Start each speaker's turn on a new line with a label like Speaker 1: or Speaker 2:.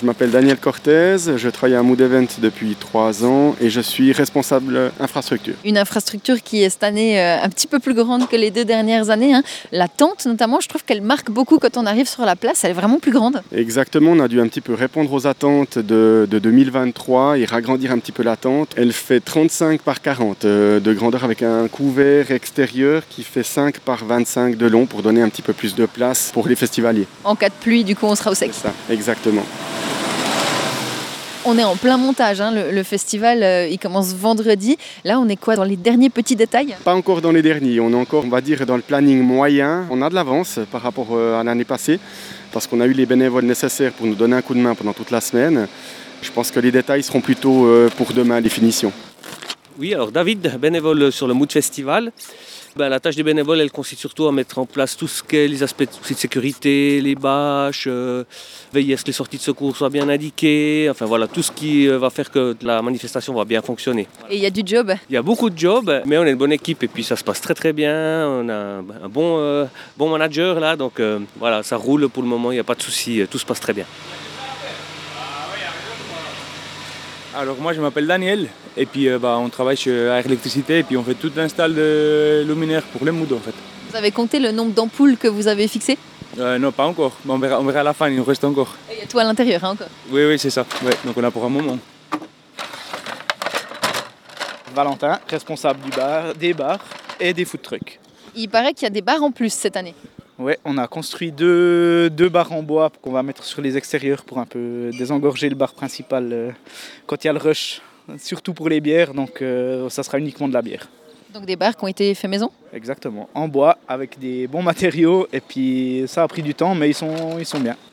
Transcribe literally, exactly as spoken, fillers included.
Speaker 1: Je m'appelle Daniel Cortez, je travaille à Mood Event depuis trois ans et je suis responsable infrastructure.
Speaker 2: Une infrastructure qui est cette année euh, un petit peu plus grande que les deux dernières années. Hein. La tente notamment, je trouve qu'elle marque beaucoup quand on arrive sur la place, elle est vraiment plus grande.
Speaker 1: Exactement, on a dû un petit peu répondre aux attentes de, de deux mille vingt-trois et ragrandir un petit peu la tente. Elle fait trente-cinq par quarante euh, de grandeur avec un couvert extérieur qui fait cinq par vingt-cinq de long pour donner un petit peu plus de place pour les festivaliers.
Speaker 2: En cas de pluie, du coup, on sera au sec.
Speaker 1: C'est ça, exactement.
Speaker 2: On est en plein montage, hein. le, le festival euh, il commence vendredi. Là on est quoi, dans les derniers petits détails?
Speaker 1: Pas encore dans les derniers, on est encore on va dire dans le planning moyen. On a de l'avance par rapport à l'année passée parce qu'on a eu les bénévoles nécessaires pour nous donner un coup de main pendant toute la semaine. Je pense que les détails seront plutôt pour demain, les finitions.
Speaker 3: Oui, alors David, bénévole sur le Mood Festival. Ben, la tâche des bénévoles, elle consiste surtout à mettre en place tout ce qui est les aspects de sécurité, les bâches, euh, veiller à ce que les sorties de secours soient bien indiquées, enfin voilà, tout ce qui va faire que la manifestation va bien fonctionner.
Speaker 2: Et il y a du job?
Speaker 3: Il y a beaucoup de jobs, mais on est une bonne équipe et puis ça se passe très très bien. On a un bon, euh, bon manager là, donc euh, voilà, ça roule pour le moment, il n'y a pas de souci, tout se passe très bien.
Speaker 4: Alors moi je m'appelle Daniel et puis euh, bah, on travaille chez Air Électricité et puis on fait tout l'install de luminaires pour les Mood en fait.
Speaker 2: Vous avez compté le nombre d'ampoules que vous avez fixées?
Speaker 4: euh, Non, pas encore, on verra, on verra à la fin, il nous reste encore.
Speaker 2: Et il y a tout à l'intérieur hein, encore?
Speaker 4: Oui, oui c'est ça, ouais. Donc on a pour un moment.
Speaker 5: Valentin, responsable du bar, des bars et des food trucks.
Speaker 2: Il paraît qu'il y a des bars en plus cette année.
Speaker 5: Ouais, on a construit deux, deux bars en bois qu'on va mettre sur les extérieurs pour un peu désengorger le bar principal euh, quand il y a le rush, surtout pour les bières, donc euh, ça sera uniquement de la bière.
Speaker 2: Donc des bars qui ont été faits maison?
Speaker 5: Exactement, en bois avec des bons matériaux et puis ça a pris du temps mais ils sont, ils sont bien.